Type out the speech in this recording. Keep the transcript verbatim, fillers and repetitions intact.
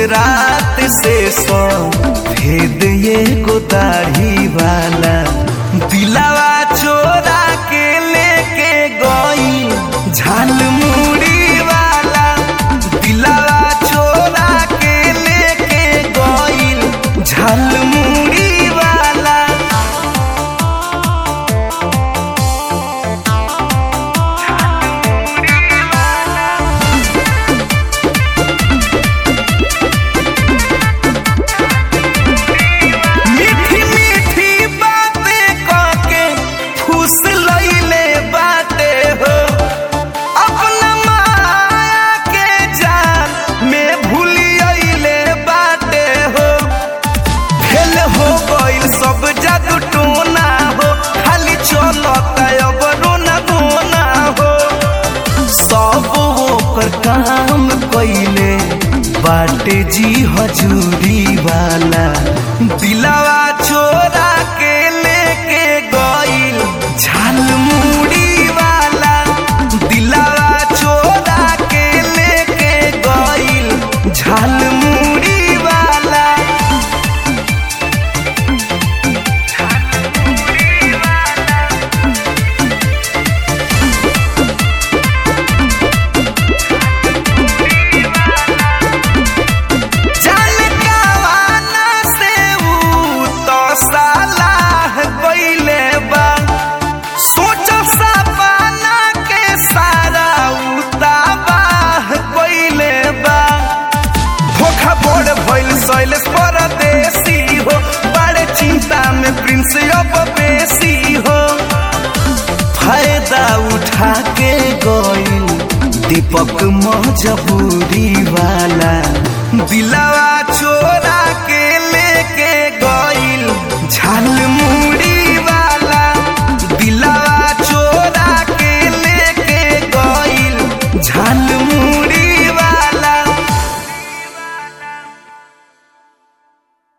रात से सो भेद ये गोदाढ़ी वाला दिलावा चोरा के लेके गई झाल मुड़ी वाला दिलावा चोरा के लेके गई झाल मुड़ी वाला। मीठी मीठी बातें कहके फूस लइले बाटे हो अपना माया के जाल में भूलियले बाटे हो फेल हो गइल सब जादू टोना हो खाली चलता अब रोना धोना हो सब ओकर काम कइले बाटे जी हजूरी वाला दिलावा चोरा के लेके गइल झाल मुड़ी वाला दिलावा चोरा के लेके गइल झाल मुड़ी वाला। जाने कावाना से ऊ तो सालाह गइले बा सोच सपना के सारा ऊ तबाह गइले बा धोखा बोड़ भइल शैलेश परदेसी हो बड़े चिंता में प्रिंस अब बेसी हो फायदा उठा के गइल दीपक मजबूरी वाला दिलावा